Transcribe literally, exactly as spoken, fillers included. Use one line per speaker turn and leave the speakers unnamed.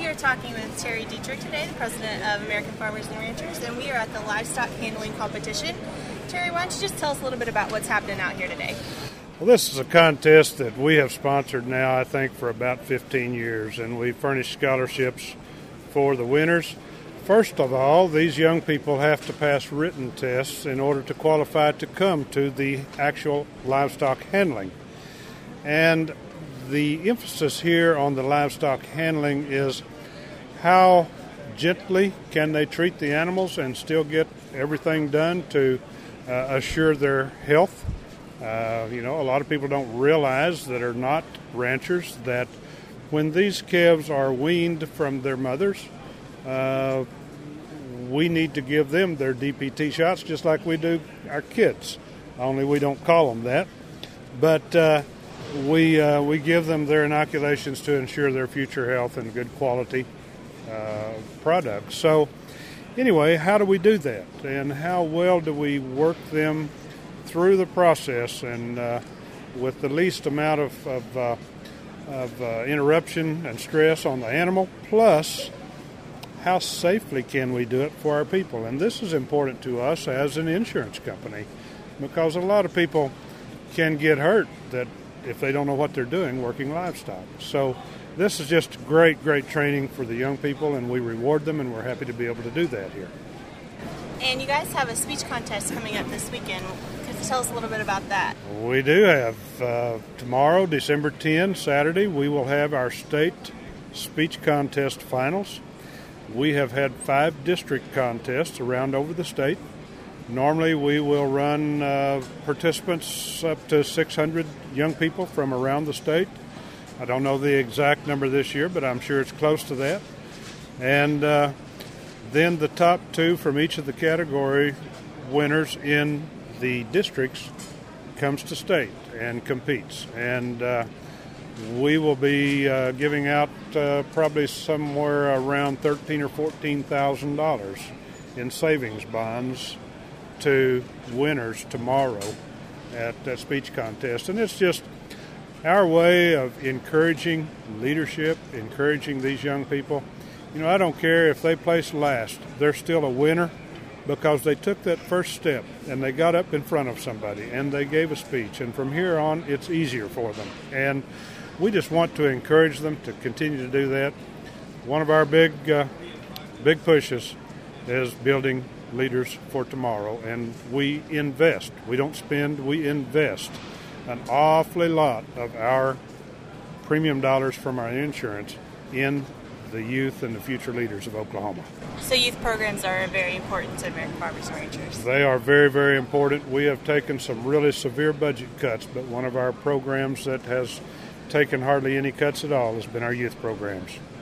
here talking with Terry Dietrich today, the president of American Farmers and Ranchers, and we are at the livestock handling competition. Terry, why don't you just tell us a little bit about what's happening out here today?
Well, this is a contest that we have sponsored now, I think, for about fifteen years, and we furnish scholarships for the winners. First of all, these young people have to pass written tests in order to qualify to come to the actual livestock handling. And the emphasis here on the livestock handling is how gently can they treat the animals and still get everything done to uh, assure their health. Uh, you know, a lot of people don't realize that are not ranchers that when these calves are weaned from their mothers, uh, we need to give them their D P T shots just like we do our kids, only we don't call them that. But uh, we uh, we give them their inoculations to ensure their future health and good quality uh, products. So anyway, how do we do that? And how well do we work them through the process and uh, with the least amount of, of, uh, of uh, interruption and stress on the animal, plus how safely can we do it for our people? And this is important to us as an insurance company because a lot of people can get hurt that if they don't know what they're doing working livestock. So this is just great, great training for the young people, and we reward them, and we're happy to be able to do that here.
And you guys have a speech contest coming up this weekend. Could you tell us a little bit about that?
We do have. Uh, tomorrow, December tenth, Saturday, we will have our state speech contest finals. We have had five district contests around over the state. Normally, we will run uh, participants up to six hundred young people from around the state. I don't know the exact number this year, but I'm sure it's close to that. And uh, then the top two from each of the category winners in the districts comes to state and competes. And uh, we will be uh, giving out uh, probably somewhere around thirteen thousand dollars or fourteen thousand dollars in savings bonds to winners tomorrow at that speech contest. And it's just our way of encouraging leadership, encouraging these young people. You know, I don't care if they place last, they're still a winner because they took that first step and they got up in front of somebody and they gave a speech. And from here on, it's easier for them. And we just want to encourage them to continue to do that. One of our big, uh, big pushes is building leaders for tomorrow, and we invest. We don't spend, we invest an awfully lot of our premium dollars from our insurance in the youth and the future leaders of Oklahoma.
So youth programs are very important to American Farmers and Ranchers.
They are very, very important. We have taken some really severe budget cuts, but one of our programs that has taken hardly any cuts at all has been our youth programs.